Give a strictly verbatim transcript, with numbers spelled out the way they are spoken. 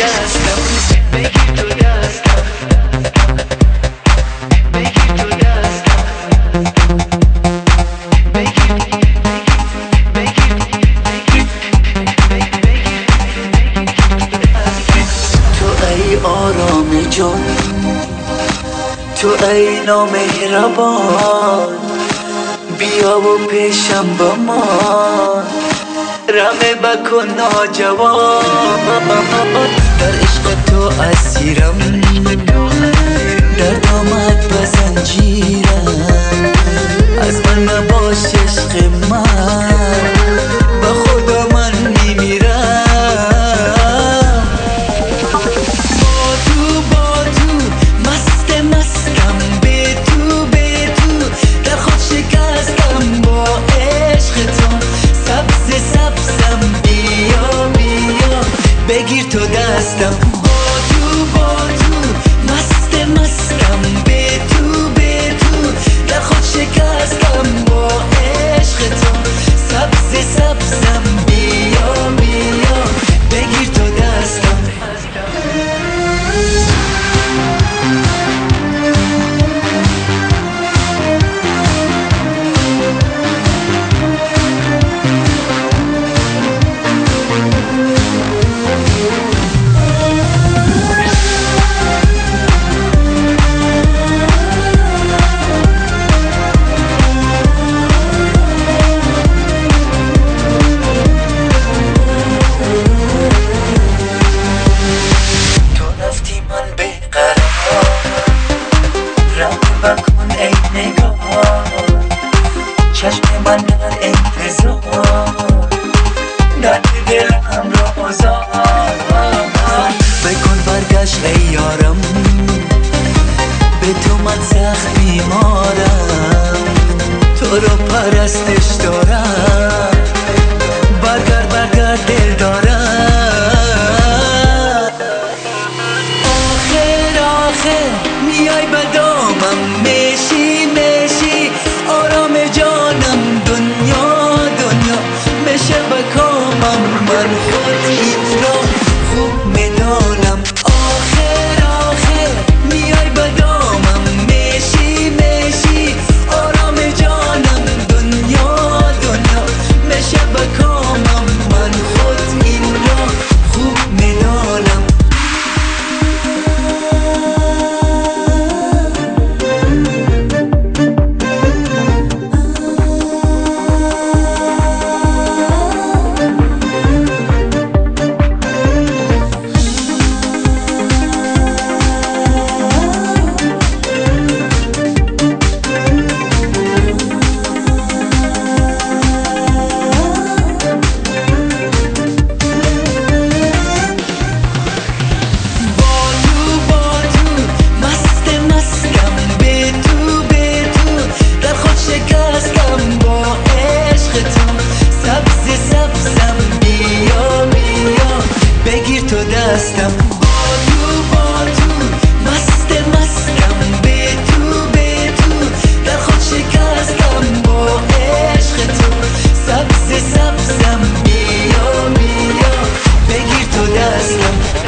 دستم، بگیر تو دستم، بگیر تو دستم، بگیر بگیر تو ای آرام جان، تو ای نامهربان، بیا و پیشم بمان، رمه بکن ناجوان. در عشق تو اسیرم، در دامت بزنجیرم، از من نباش عشق من، به خدا من میمیرم. با تو با تو مست مستم، به تو به تو در خود شکستم، با عشق تو سبز سبزم، بیا بیا بگیر تو دستم. با تو با تو مست مستم، به تو به تو در خود شکستم، با عشق تو سبز سبزم، بیا بیا بگیر تو دستم. چشم من در انتظار، درد دلم را آزار بکن، برگشت ای یارم، به تو من سخت بیمارم، تو رو پرستش دارم، برگرد برگرد دل دارم. آخر آخر میای به دامم، میشی میشی آرام جانم، دنیا دنیا میشه به کامم، من خود این را خوب میدانم. آخر آخر میای به دامم، میشی میشی آرام جانم، دنیا دنیا میشه به کامم، من خود این را خوب میدانم. بگیر تو دستم، با تو با تو مست مستم، به تو به تو در خود شکستم، با عشق تو سبز سبزم، بیا بیا بگیر تو دستم.